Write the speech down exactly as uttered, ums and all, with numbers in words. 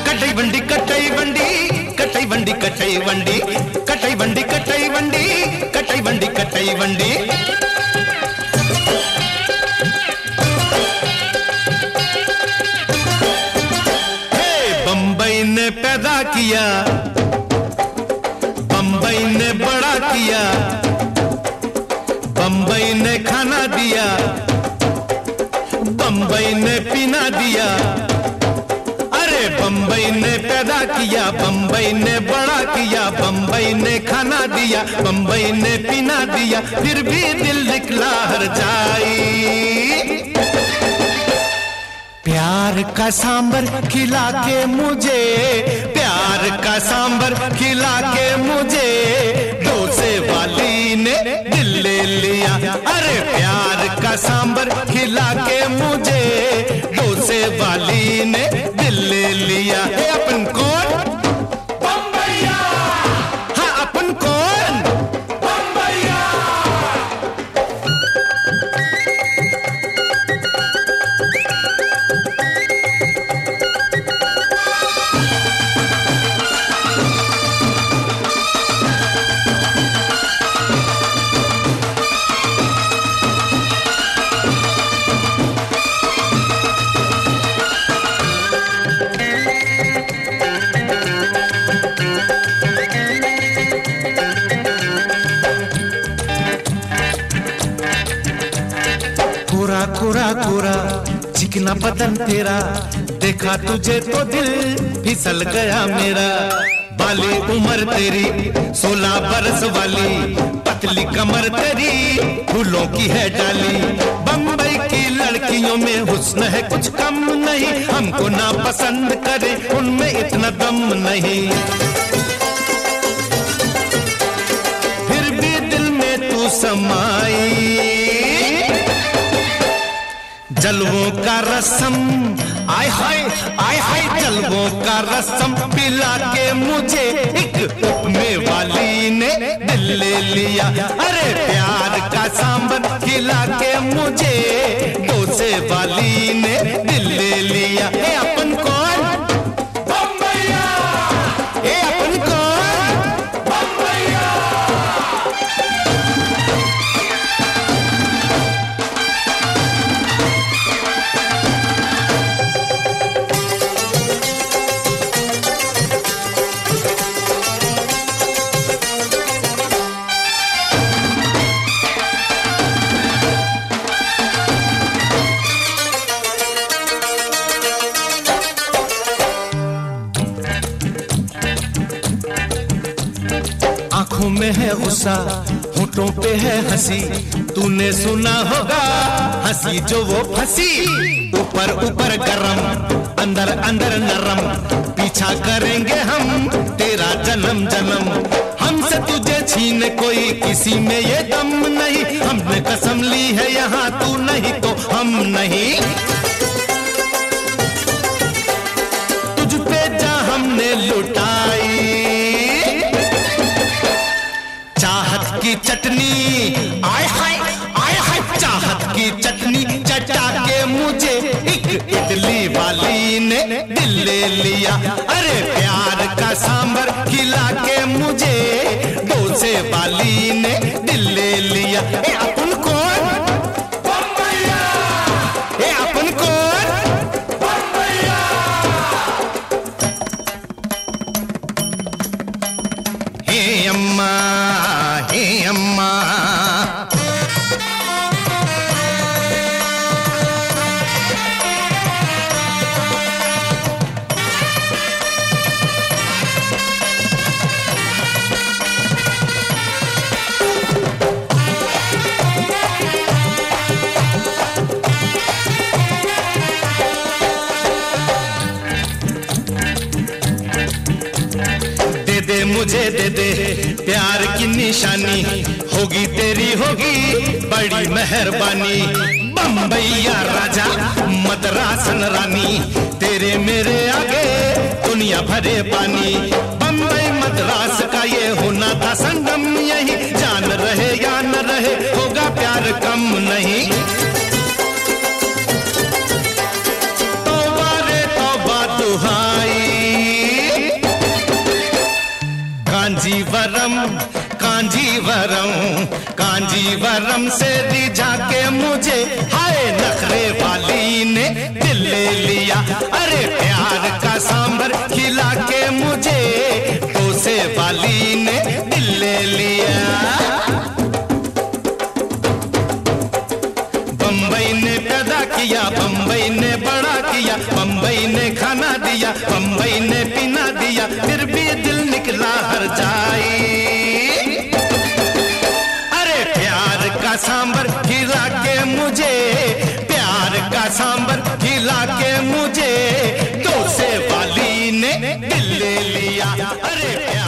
कटई वंडी कटई वंडी कटई वंडी कटई वंडी कटई वंडी कटई वंडी कटई वंडी कटई वंडी। हे बंबई ने पैदा किया, बंबई ने बड़ा किया, बंबई ने खाना दिया, बंबई ने पीना दिया। अरे बंबई ने पैदा किया, बंबई ने बड़ा किया, बंबई ने खाना दिया, बंबई ने पीना दिया, फिर भी दिल निकला हर जाई। प्यार का सांबर खिला के मुझे, प्यार का सांबर खिला के मुझे डोसे वाली ने दिल ले लिया। अरे प्यार का सांबर खिला के मुझे डोसे वाली ने दिल ले लिया। हे अपन कौन? बम्बैया। हाँ अपन कौन? बम्बैया। कोरा कोरा कोरा चिकना बदन तेरा, देखा तुझे तो दिल फिसल गया मेरा। बाली उम्र तेरी सोलह बरस वाली, पतली कमर तेरी फूलों की है डाली। बम्बई की लड़कियों में हुस्न है कुछ कम नहीं, हमको ना पसंद करे उनमें इतना दम नहीं। फिर भी दिल में तू समाई, जलवों का रसम आय हाय आय हाय, जलवों का रसम पिला के मुझे एक उपमे वाली ने दिल ले लिया। अरे प्यार का सांबर खिला के मुझे डोसे वाली ने दिल ले लिया। ए अपन कौन? बम्बैया। ए अपन कौन? बम्बैया। आंखों में है गुस्सा, होठों पे है हंसी, तूने सुना होगा हंसी जो वो फंसी। ऊपर ऊपर गरम, अंदर अंदर नरम, पीछा करेंगे हम तेरा जन्म जन्म। हमसे तुझे छीन कोई किसी में ये दम नहीं, हमने कसम ली है यहाँ तू नहीं तो हम नहीं। तुझ पे जा हमने लुटाई चाहत की चटनी, आय हाय आय हाय, चाहत की चटनी चटा के मुझे एक इडली वाली ने दिल ले लिया। अरे प्यार का सांबर खिला के मुझे डोसे वाली ने दिल ले लिया। ए अपन कौन? बम्बैया। ए अपन कौन? बम्बैया। हे अम्मा हे अम्मा, दे दे मुझे दे दे प्यार की निशानी, होगी तेरी होगी बड़ी मेहरबानी। बम्बैया राजा मद्रासन रानी, तेरे मेरे आगे दुनिया भरे पानी। बम्बई मद्रास का ये होना था संगम, यही जान रहे या न रहे होगा प्यार कम नहीं। तौबा रे तौबा दुहाई, कांजीवरम कांजीवरम कांजीवरम से रिझा के मुझे हाय नखरे वाली ने दिल ले लिया। अरे प्यार का सांभर खिला के मुझे डोसे वाली ने दिल ले लिया। बम्बई ने पैदा किया, बम्बई ने बड़ा किया, बम्बई ने खाना दिया, बम्बई ने पीना दिया, फिर भी दिल निकला हर जाए। अरे प्यार का सांभर खिला के मुझे, प्यार का सांभर खिला के मुझे डोसे वाली ने दिल ले लिया। अरे प्यार